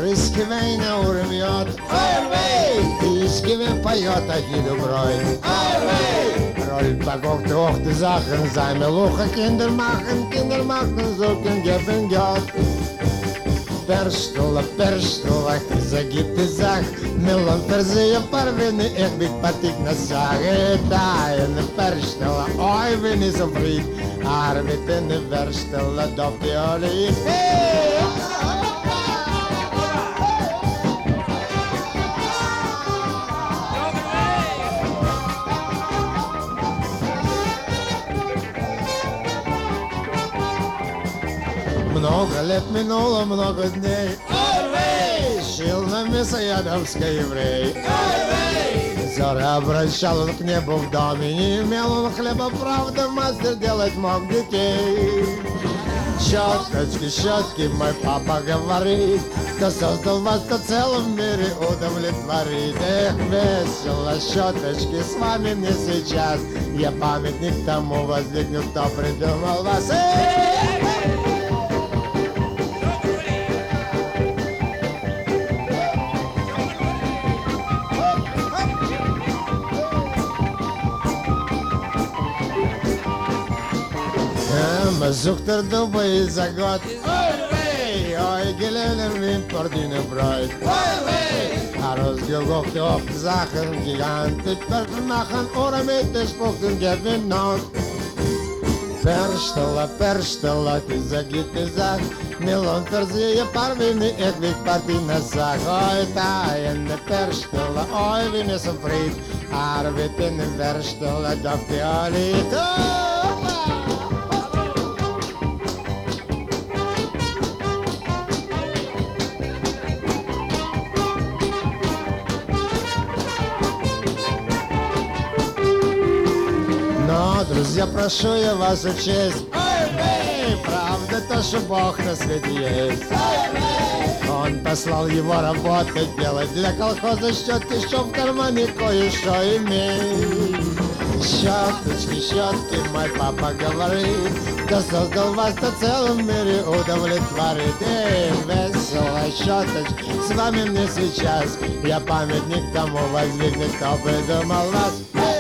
Рыскивай на урмет, Искивай поет Ахиду Брой. Roll back auf die Hochte Sachen, sei mir Luche, Kinder machen, suchen, geben Gott. Перштула, загиб ти зах, милон перзия парвини, ех бік патик на саги, тайне перштула, ой, ви не зоврит, арвіти не верштула, до піолі. Много лет минуло, много дней. Жил на Мясоедовской еврей. Зоря обращал к небу в доме, не имел он хлеба, правда, мастер делать мог детей. Щетки, мой папа говорит, кто создал вас, то целом мире удовлетворит. Эх, весело, щеточки, с вами мне сейчас. Я памятник тому воздвигну, кто придумал вас. Зухтер дуба и за год. Ой, гелелер вин пардine брeit. Ausgeguckt auf die Sachen, gigantisch machen oder mit den Spucken gewinnen. Перштала, ти загиб ти зах, милон перзия парвини, ех вик партина сах. Ой, таєнне перштала, ой, ви не сумфрит, арвити не верштала, до фіоліту. Друзья, прошу я вас учесть, правда то, что Бог на свете есть. Он послал его работать, делать для колхоза щетки, что в кармане кое-что имеет. Щетки, мой папа говорит, кто создал вас, то в целом мире удовлетворит. Весело, щеточки, с вами мне сейчас, я памятник тому воздвигнет, кто придумал вас.